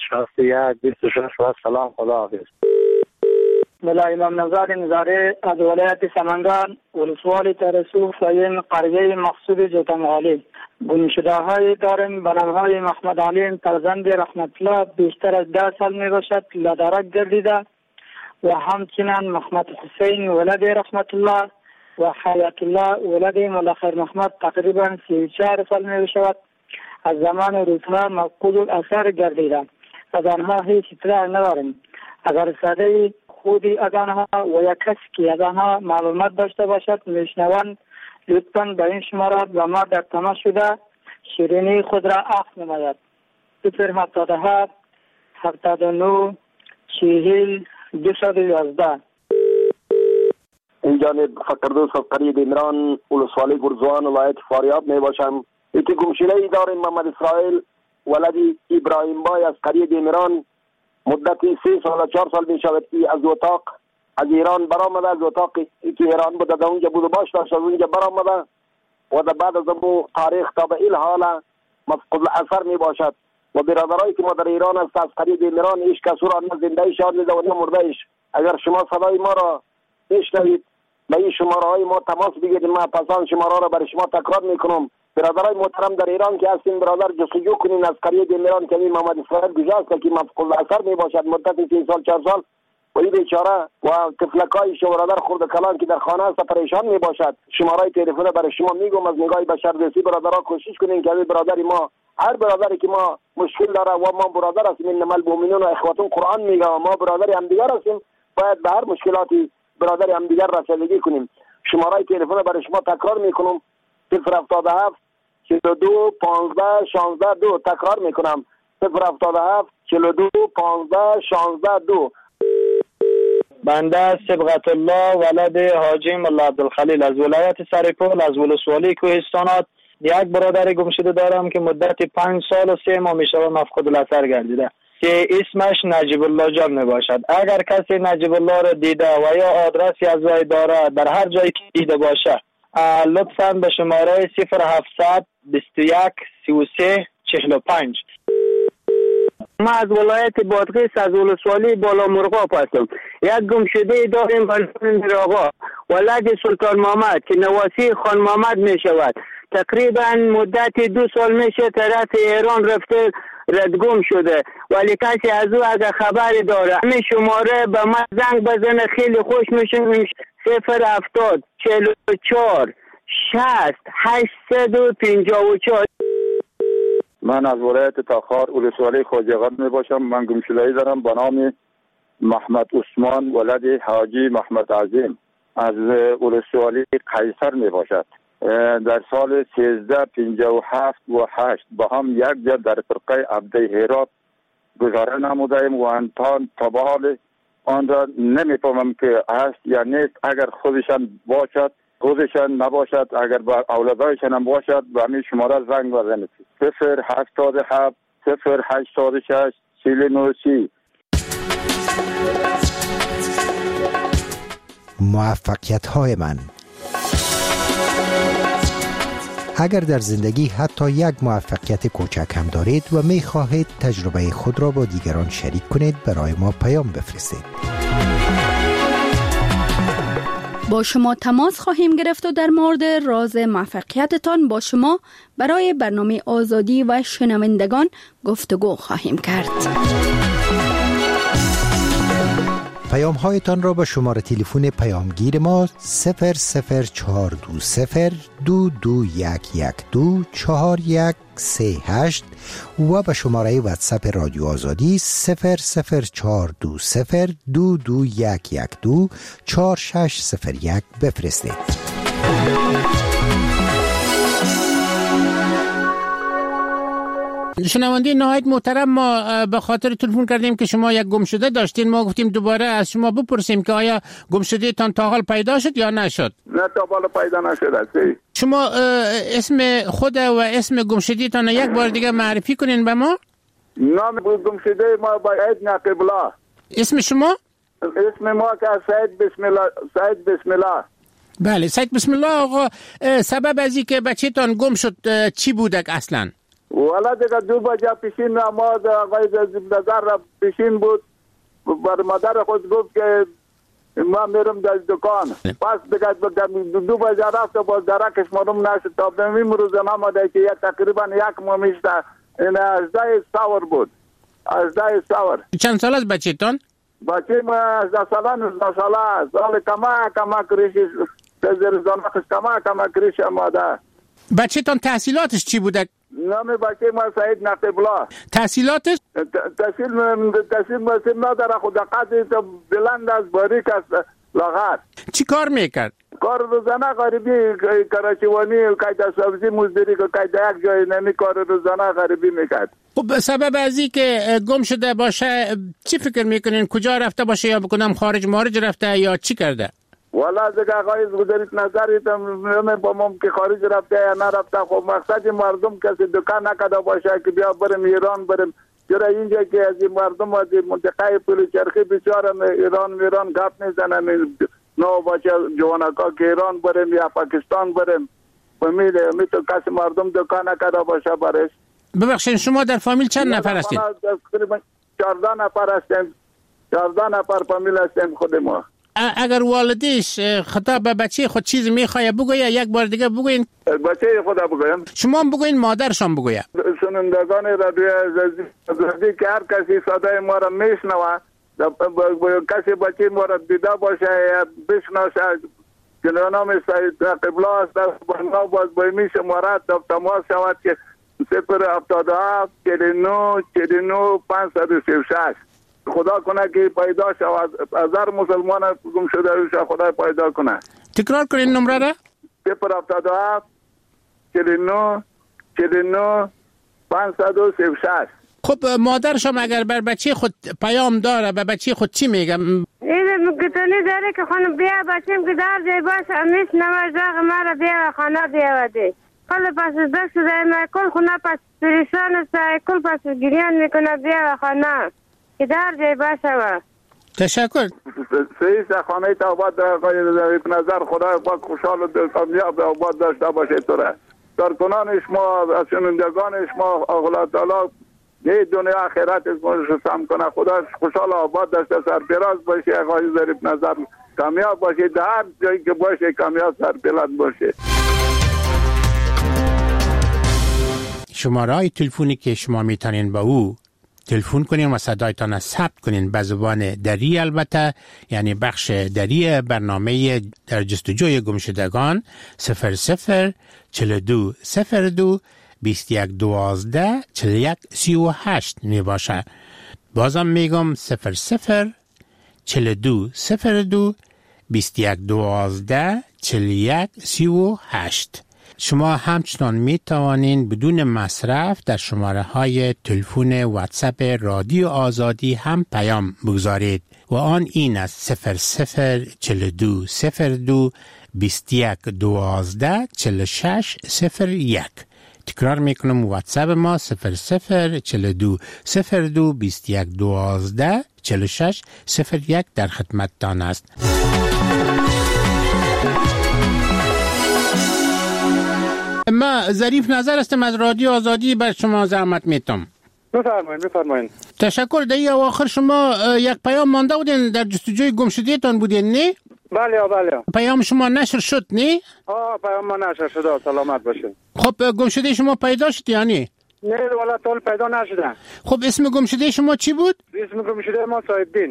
61 26 و سلام. خدا حافظ. ملا امام نژاد نظاری از ولایت سمنگان ولسوالی ترسو فایم قریه مقصود جوتمغالی گمشده های داریم به نام های محمد علی فرزند رحمت الله بیشتر از 10 سال می باشد لدرک گردیده و همچنین محمد حسین ولد رحمت الله و حیات الله ولد ملخیر محمد تقریبا 34 سال می باشد از زمان روزها مفقود الاثر گردیده. از آنها هیچ اطلاع نداریم. اگر ساده خودی از آنها و یک کسی که از آنها معلومات داشته باشد میشنوند لطفاً به این شماره با ما در تماس شده شیرینی خود را عفو نماید. 077 79 40 211. این جانب فقردوس از قریه عمران ولسوالی گرزوان ولایت فاریاب می باشم. یکی گمشده ای داریم محمد اسرائیل ولدی ابراهیم بای از قریه عمران مدتی 3 سال و 4 سال می شود که از اتاق از ایران برآمده. از اتاقی که ایران بوده در اونجا بود و باش داشت از اونجا برآمده و در بعد از اون تاریخ تا به این حال مفقود الاثر می باشد و برادرایی که ما در ایران است از قریب ایران هیچ کس را نه زنده شاد دیده و نه مرده ایش. اگر شما صدای ما را بشنوید به این شماره های ما تماس بگیرید. ما پسان شماره را برای شما تکرار میکنم. برادرای محترم در ایران که هستین برادر جستجو کنین از قریب ایران که محمد اسرائیل گذاشت که مفقود الاثر می باشد مدت 3 سال 4 سال و این بیچاره و طفلکای شو برادر خرد کلان که در خانه است پریشان می باشد. شماره تلفن برای شما میگم از نگاه بشردوستی برادرها کوشش کنین که برادری ما هر برادری که ما مشکل داره و ما برادر هستیم انما المؤمنون اخوة قرآن میگه و ما برادر همدیگر هستیم باید به هر مشکلاتی برادر همدیگر رسیدگی کنیم. شماره تلفن برای شما تکرار میکنم 077 42 15 16 2. تکرار میکنم 077 42 15 16 2. بنده صبغت الله ولد حاجی ملا عبدالخلیل از ولایت سرپل از ولسوالی کوهستانات یک برادر گمشده دارم که مدت 5 سال و 3 ماه میشه مفقود الاثر گردیده که اسمش نجیب الله جان می باشد. اگر کسی نجیب الله را دیده و یا آدرسی از وی داره در هر جایی که دیده باشه لطفاً به شماره 0700 21 33 45. ما از ولایت بادغیس از ولسوالی بالا مرغاب هستم. یک گمشده داریم بلند آقا ولد سلطان محمد که نواسی خان محمد می شود. تقریبا مدت 2 سال میشه طرف ایران رفته ردگم شده ولی کسی از او اگر خبری داره همین شماره به من زنگ بزنه خیلی خوش میشه. 070 44 60 854. من از ولایت تاخار ولسوالی خواجه‌غان می باشم. من گمشده‌ای دارم به نام محمد عثمان ولد حاجی محمد عظیم از ولسوالی قیصر می باشد. در سال 1357 و 8 با هم یک جا در فرقه عبده هرات گذاره نمودیم و انتان تا به حال آن را نمیفهمم که هست یا نیست. اگر خودشان باشد خودشان نباشد اگر با اولادایشان هم باشد به همین شماره زنگ بزنید 077 086 4930. موفقیت های من. اگر در زندگی حتی یک موفقیت کوچک هم دارید و می خواهید تجربه خود را با دیگران شریک کنید برای ما پیام بفرستید. با شما تماس خواهیم گرفت و در مورد راز موفقیتتان با شما برای برنامه آزادی و شنوندگان گفتگو خواهیم کرد. پیام هایتان را به شماره تلفن پیامگیر ما 00420 2211 4138 و به شماره واتساپ رادیو آزادی 00420 2211 4601 بفرستید. شنونده نهایت محترم، ما به خاطر تلفن کردیم که شما یک گمشده داشتین. ما گفتیم دوباره از شما بپرسیم که آیا گمشده تان تا حال پیدا شد یا نشد؟ نه تا حال پیدا نشد. شما اسم خود و اسم گمشده تان یک بار دیگه معرفی کنین به ما. نام گمشده ما باید نقیب الله. اسم شما؟ اسم ما که سید بسم الله. سید بسم الله. بله سید بسم الله. آقا سبب از این که بچه تان گم شد چی بودک اصلا؟ والا دیگه 2 بجه پیشین نماز آقای نظر را پیشین بود، بر مادر خود گفت که ما میرم در دکان. پس دیگه 2 بجه رفت و باز درکش معلوم نشد. تا به امروز نامده که تقریبا 1 ماه میشته. این 18 سور بود. 18 سور. چند سال است بچه تان؟ بچه ما 18 ساله 19 ساله. سال کما کریشی زرزانخش کما کریش آماده. بچه تان تحصیلاتش چی بوده؟ نام بچه ما سعید نقیب‌الله. تحصیلاتش؟ تحصیل نداره، خود قدری تو بلند از باریک است لاغر. چی کار میکرد؟ کار روزانه غریبی، کراچیوانی، قاعده سبزی مزدوری، قاعده یک جای نمی کار روزانه غریبی میکرد. خب سبب از این که گم شده باشه چی فکر میکنین؟ کجا رفته باشه یا بکنم خارج رفته یا چی کرده؟ والا دیگه آقای گذارید نظری تو با ممکن خارج رفته یا نرفته. خب مقصد مردم کسی دکان نکده باشه که بیا بریم ایران بریم. چرا اینجا که از این مردم از منطقه پل چرخی بسیار ایران گپ میزنن، نو باشه جوانکا که ایران بریم یا پاکستان بریم. میتون کسی مردم دکان نکده باشه برش. ببخشید شما در فامیل چند نفر هستید؟ تقریبا 14 نفر هستیم. 14 نفر فامیل هستیم خود ما. اگر والدیش خطاب به بچه خود چیز میخواه بگویه، یک بار دیگه بگوین. بچه خدا بگویم. شما هم بگوین، مادرشان بگویه. سنندگان رادیو عزیزی که هر کسی صدای ما را میشنوه، کسی بچه ما را دیده باشه یا بشناسه که نام سعید نقیب‌الله است، با باز بایمی شماره تماس شود که 077 49 536. خدا کنه که پیدا شود. از هر مسلمان گم شده روش خدا پیدا کنه. تکرار کنین نمره را. 077 49 536. خب مادرشم اگر بر بچه خود پیام داره به بچه خود چی میگه؟ این گتونی داره که خانم بیا بچیم که در جای باشه امیش نمازاق مرا بیا خانه بیاوده. کل پس دست دایم کل خونه پس پریشان است، کل پس گریان میکنه بیا خانه که در جای باشه و تشکر. سعید خانه تا آباد در نظر خدا پاک خوشحال و کامیاب آباد داشته باشه. توره کارکنان شما و شنوندگان شما الله تعالی یه دنیا آخرت سم کنه. خدا خوشحال آباد داشته سرپراز باشه. آقای ظریف نظر کامیاب باشه، در هر جایی که باشه کامیاب سرپراز باشه. شماره های تلفنی که شما میتونین با او تلفن کنین و صدایتان ثبت کنین به زبان دری، البته یعنی بخش دری برنامه در جستجوی گمشدگان 00 42 02 21 12 41 38 می باشه. بازم میگم 00 42 02 21 12 41 38. شما همچنان می توانین بدون مصرف در شماره های تلفن واتساپ رادیو آزادی هم پیام بگذارید و آن این است 00 42 02 21 12 46 01. تکرار میکنم واتساپ ما 00 42 02 21 12 46 01 در خدمتتان است. ما ظریف نظر هستم از رادیو آزادی، بر شما زحمت میتم. بفرمایید. تشکر. در اواخر شما یک پیام مانده بودین، در جستجوی گمشدگیتان بودین نه؟ بله. پیام شما نشر شد نه؟ پیام ما نشر شد. سلامت باشین. خب گمشده شما پیدا شد یا نه؟ نه والا طول پیدا نشده. خب اسم گمشده شما چی بود؟ اسم گمشده ما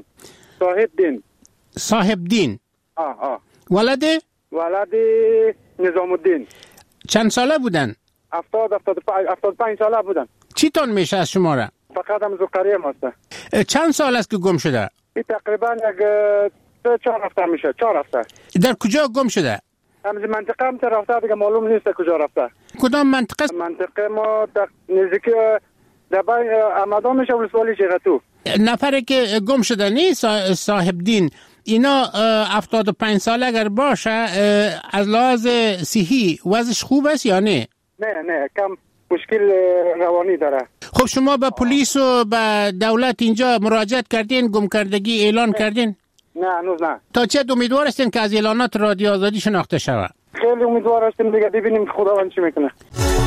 صاحب دین. ولد نظام الدین. چند ساله بودن؟ 75 ساله بودن. چی تان میشه از شما را؟ فقط هم زکریه ماسته. چند سال است که گم شده؟ تقریبا یک 4 هفته میشه. 4 هفته. در کجا گم شده؟ همز منطقه هم رفته دیگه معلوم نیست کجا رفته. کدام منطقه؟ منطقه ما نزدیکی دبای آمدان میشه ولسوالی چغتو. نفری که گم شده نیست صاحب دین، اینا 75 ساله اگر باشه از لحاظ صحی وضعش خوب است یا نه؟ نه کم مشکل روانی داره. خب شما به پلیس و به دولت اینجا مراجعت کردین، گم کردگی اعلان کردین؟ نه هنوز نه. تا چه امیدوار هستین که از اعلانات رادیو آزادی شناخته شود؟ خیلی امیدوار هستیم دیگه، ببینیم خداوند چی میکنه.